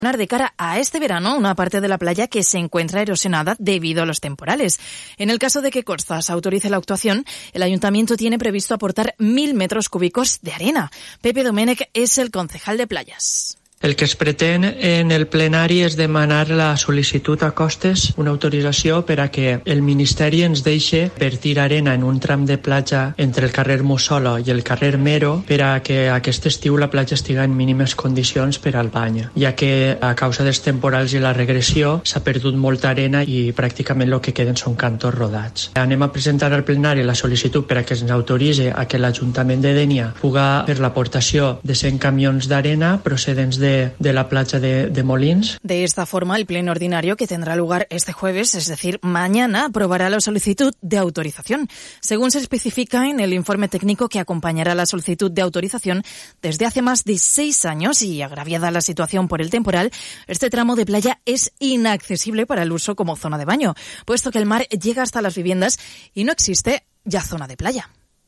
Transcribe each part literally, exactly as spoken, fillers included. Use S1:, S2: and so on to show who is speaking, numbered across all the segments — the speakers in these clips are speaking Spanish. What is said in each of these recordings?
S1: de cara a este verano una parte de la playa que se encuentra erosionada debido a los temporales. En el caso de que Corsas autorice la actuación, el ayuntamiento tiene previsto aportar mil metros cúbicos de arena. Pepe Domènech és el concejal de playas.
S2: El que es pretén en el plenari és demanar la sol·licitud a Costes, una autorització per a que el Ministeri ens deixi vertir arena en un tram de platja entre el carrer Mussolo i el carrer Mero per a que aquest estiu la platja estiga en mínimes condicions per al bany, ja que a causa dels temporals i la regressió s'ha perdut molta arena i pràcticament el que queden són cantos rodats. Anem a presentar al plenari la sol·licitud per a que ens autoritzi a que l'Ajuntament de Dénia puga fer l'aportació de cent camions d'arena procedents de de la playa de, de Molins.
S1: De esta forma, el pleno ordinario que tendrá lugar este jueves, es decir, mañana, aprobará la solicitud de autorización. Según se especifica en el informe técnico que acompañará la solicitud de autorización, desde hace más de seis años y agraviada la situación por el temporal, este tramo de playa es inaccesible para el uso como zona de baño, puesto que el mar llega hasta las viviendas y no existe ya zona de playa.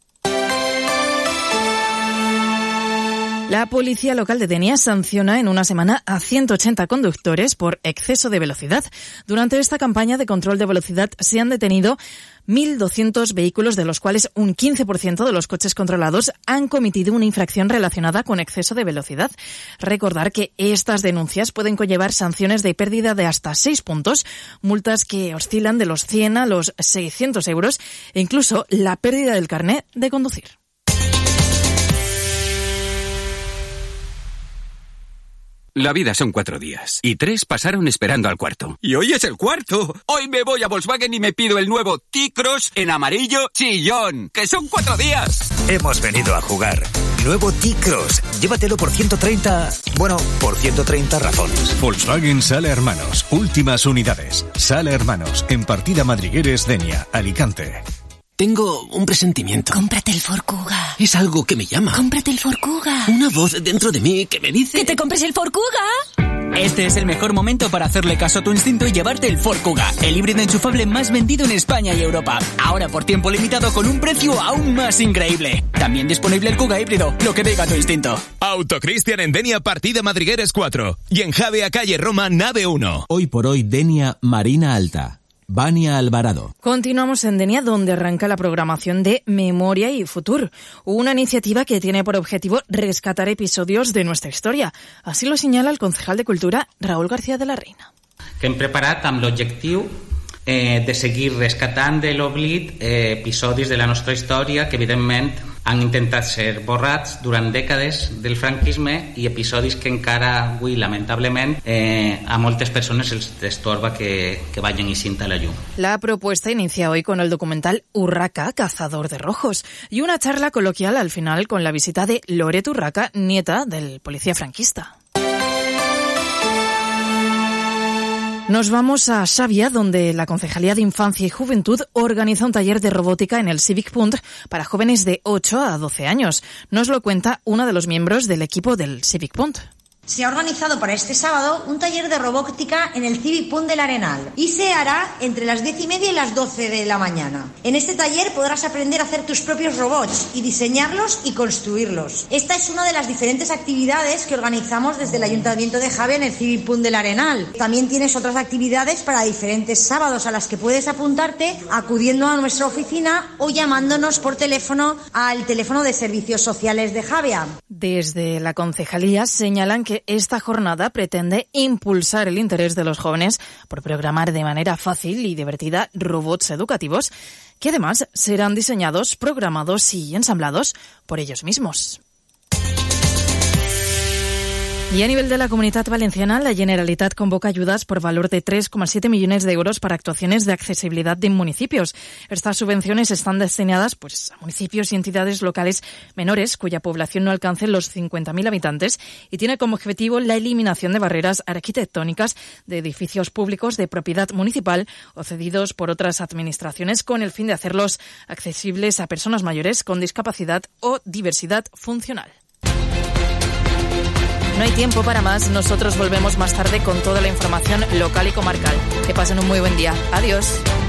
S1: La policía local de Dénia sanciona en una semana a ciento ochenta conductores por exceso de velocidad. Durante esta campaña de control de velocidad se han detenido mil doscientos vehículos, de los cuales un quince por ciento de los coches controlados han cometido una infracción relacionada con exceso de velocidad. Recordar que estas denuncias pueden conllevar sanciones de pérdida de hasta seis puntos, multas que oscilan de los cien a los seiscientos euros e incluso la pérdida del carnet de conducir.
S3: La vida son cuatro días, y tres pasaron esperando al cuarto. ¡Y hoy es el cuarto! Hoy me voy a Volkswagen y me pido el nuevo T-Cross en amarillo chillón, que son cuatro días.
S4: Hemos venido a jugar. Nuevo T-Cross. Llévatelo por ciento treinta... Bueno, por ciento treinta razones.
S5: Volkswagen Sala Hermanos. Últimas unidades. Sala Hermanos, en Partida Madrigueres, Dénia, Alicante.
S6: Tengo un presentimiento.
S7: Cómprate el Ford Kuga.
S6: Es algo que me llama.
S7: Cómprate el Ford Kuga.
S6: Una voz dentro de mí que me dice...
S7: ¡Que te compres el Ford Kuga!
S8: Este es el mejor momento para hacerle caso a tu instinto y llevarte el Ford Kuga, el híbrido enchufable más vendido en España y Europa. Ahora por tiempo limitado con un precio aún más increíble. También disponible el Kuga híbrido, lo que diga tu instinto.
S9: Autocristian en Dénia, Partida Madrigueres cuatro. Y en Javea, calle Roma, nave uno.
S10: Hoy por hoy, Dénia, Marina Alta. Vania Alvarado.
S1: Continuamos en Dénia, donde arranca la programación de Memoria y Futur, una iniciativa que tiene por objetivo rescatar episodios de nuestra historia. Así lo señala el concejal de Cultura, Raúl García de la Reina.
S11: Que hem preparat amb l'objectiu eh, de seguir rescatant de l'oblit eh, episodis de la nostra història que, evidentment, han intentat ser borrats durant dècades del franquisme i episodis que encara avui, lamentablement, eh, a moltes persones els destorba que, que vayan eixint a la llum.
S1: La propuesta inicia hoy con el documental Urraca, cazador de rojos, y una charla coloquial al final con la visita de Loret Urraca, nieta del policía franquista. Nos vamos a Xàbia, donde la Concejalía de Infancia y Juventud organiza un taller de robótica en el Civic Punt para jóvenes de ocho a doce años. Nos lo cuenta una de los miembros del equipo del Civic Punt.
S12: Se ha organizado para este sábado un taller de robótica en el Civic Punt del Arenal y se hará entre las diez y media y las doce de la mañana. En este taller podrás aprender a hacer tus propios robots y diseñarlos y construirlos. Esta es una de las diferentes actividades que organizamos desde el Ayuntamiento de Javea en el Civic Punt del Arenal. También tienes otras actividades para diferentes sábados a las que puedes apuntarte acudiendo a nuestra oficina o llamándonos por teléfono al teléfono de servicios sociales de Javea.
S1: Desde la concejalía señalan que esta jornada pretende impulsar el interés de los jóvenes por programar de manera fácil y divertida robots educativos que además serán diseñados, programados y ensamblados por ellos mismos. Y a nivel de la Comunitat Valenciana, la Generalitat convoca ayudas por valor de tres coma siete millones de euros para actuaciones de accesibilidad de municipios. Estas subvenciones están destinadas pues, a municipios y entidades locales menores cuya población no alcance los cincuenta mil habitantes y tiene como objetivo la eliminación de barreras arquitectónicas de edificios públicos de propiedad municipal o cedidos por otras administraciones con el fin de hacerlos accesibles a personas mayores con discapacidad o diversidad funcional. No hay tiempo para más, nosotros volvemos más tarde con toda la información local y comarcal. Que pasen un muy buen día. Adiós.